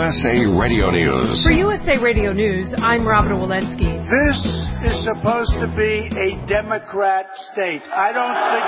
USA Radio News. For USA Radio News, I'm Robin Walensky. This is supposed to be a Democrat state. I don't think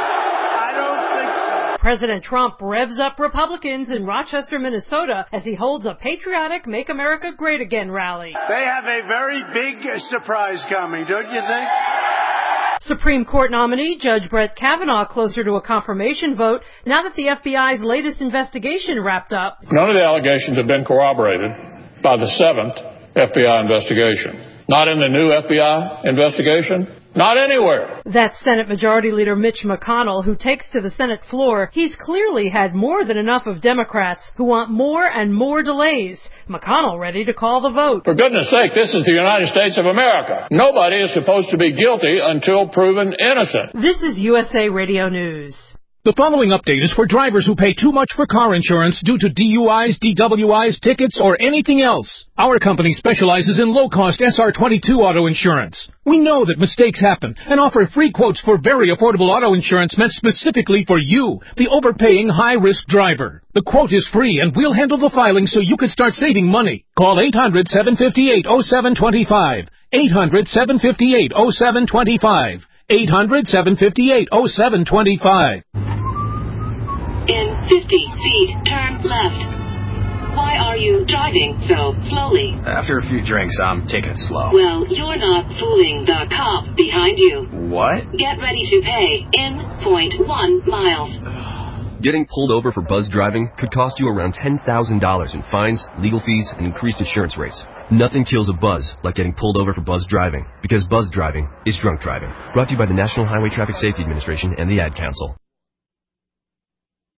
so. President Trump revs up Republicans in Rochester, Minnesota, as he holds a patriotic Make America Great Again rally. They have a very big surprise coming, don't you think? Supreme Court nominee Judge Brett Kavanaugh closer to a confirmation vote now that the FBI's latest investigation wrapped up. None of the allegations have been corroborated by the 7th FBI investigation. Not in the new FBI investigation. Not anywhere. That's Senate Majority Leader Mitch McConnell, who takes to the Senate floor. He's clearly had more than enough of Democrats who want more and more delays. McConnell ready to call the vote. For goodness sake, this is the United States of America. Nobody is supposed to be guilty until proven innocent. This is USA Radio News. The following update is for drivers who pay too much for car insurance due to DUIs, DWIs, tickets, or anything else. Our company specializes in low-cost SR22 auto insurance. We know that mistakes happen and offer free quotes for very affordable auto insurance meant specifically for you, the overpaying high-risk driver. The quote is free and we'll handle the filing so you can start saving money. Call 800-758-0725. 800-758-0725. 800-758-0725. In 50 feet, turn left. Why are you driving so slowly? After a few drinks, I'm taking it slow. Well, you're not fooling the cop behind you. What? Get ready to pay in 0.1 miles. Getting pulled over for buzz driving could cost you around $10,000 in fines, legal fees, and increased insurance rates. Nothing kills a buzz like getting pulled over for buzz driving, because buzz driving is drunk driving. Brought to you by the National Highway Traffic Safety Administration and the Ad Council.